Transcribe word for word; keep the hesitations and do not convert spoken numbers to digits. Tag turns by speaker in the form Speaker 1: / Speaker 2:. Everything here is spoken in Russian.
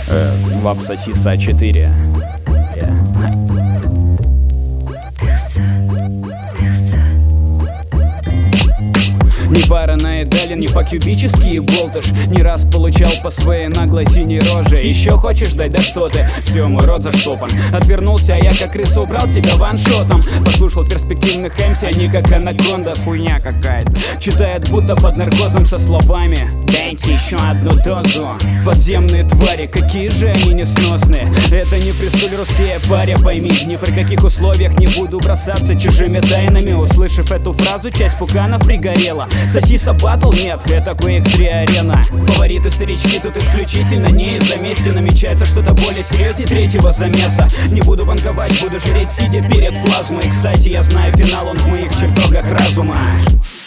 Speaker 1: Э, Вапса Сиса четыре. Yeah. Не параноидален, не факюбический болтыш. Не раз получал по своей наглой синей роже. Еще хочешь дать, да что ты? Все, мой рот заштопан. Отвернулся, а я как крыса убрал тебя ваншотом. Послушал перспективных эмси, они как анаконда. Хуйня какая-то. Читает будто под наркозом со словами: дайте еще одну дозу. Подземные твари, какие же они несносные. Это не фристуль, русские паря, пойми. Ни при каких условиях не буду бросаться чужими тайнами. Услышав эту фразу, часть пуканов пригорела. Сосиса батл? Нет, это Quake три арена. Фавориты старички тут исключительно не из-за мести. Намечается что-то более серьезнее третьего замеса. Не буду ванговать, буду жреть, сидя перед плазмой. Кстати, я знаю финал, он в моих чертогах разума.